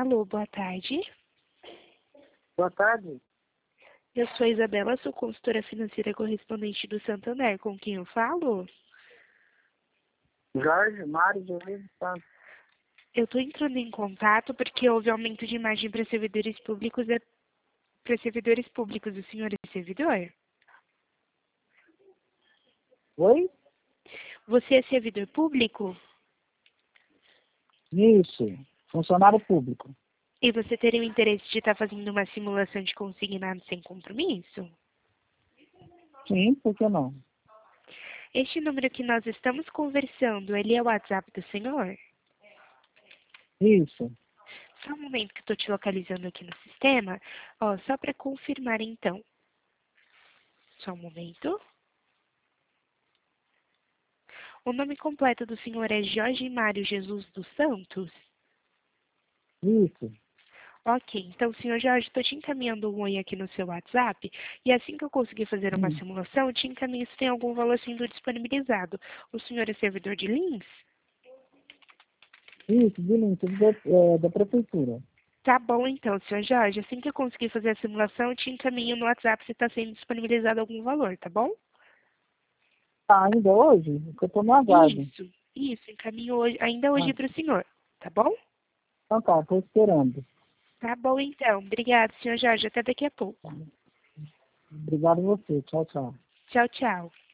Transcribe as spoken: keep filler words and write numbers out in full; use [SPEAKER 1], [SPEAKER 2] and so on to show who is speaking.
[SPEAKER 1] Alô, boa tarde.
[SPEAKER 2] Boa tarde.
[SPEAKER 1] Eu sou a Isabela, sou consultora financeira correspondente do Santander. Com quem eu falo?
[SPEAKER 2] Jorge Mário Jesus Santos.
[SPEAKER 1] Eu estou entrando em contato porque houve aumento de imagem para servidores públicos. É... Para servidores públicos, o senhor é servidor?
[SPEAKER 2] Oi?
[SPEAKER 1] Você é servidor público?
[SPEAKER 2] Isso. Funcionário público.
[SPEAKER 1] E você teria o interesse de estar fazendo uma simulação de consignado sem compromisso?
[SPEAKER 2] Sim, por que não?
[SPEAKER 1] Este número que nós estamos conversando, ele é o WhatsApp do senhor?
[SPEAKER 2] Isso.
[SPEAKER 1] Só um momento que estou te localizando aqui no sistema. Ó, só para confirmar então. Só um momento. O nome completo do senhor é Jorge Mário Jesus dos Santos?
[SPEAKER 2] Isso.
[SPEAKER 1] Ok, então, senhor Jorge, estou te encaminhando um oi aqui no seu WhatsApp e assim que eu conseguir fazer uma
[SPEAKER 2] Hum.
[SPEAKER 1] simulação, eu te encaminho se tem algum valor sendo disponibilizado. O senhor é servidor de Lins?
[SPEAKER 2] Isso, de Lins, da, é, da prefeitura.
[SPEAKER 1] Tá bom então, senhor Jorge. Assim que eu conseguir fazer a simulação, eu te encaminho no WhatsApp se está sendo disponibilizado algum valor, tá bom?
[SPEAKER 2] Tá, ainda hoje? Porque eu tô no aguardo.
[SPEAKER 1] Isso, isso, encaminho hoje, ainda hoje
[SPEAKER 2] Ah,
[SPEAKER 1] para o senhor, tá bom?
[SPEAKER 2] então tá, tô esperando.
[SPEAKER 1] Tá bom então. Obrigada, senhor Jorge. Até daqui a pouco.
[SPEAKER 2] Obrigado a você. Tchau, tchau.
[SPEAKER 1] Tchau, tchau.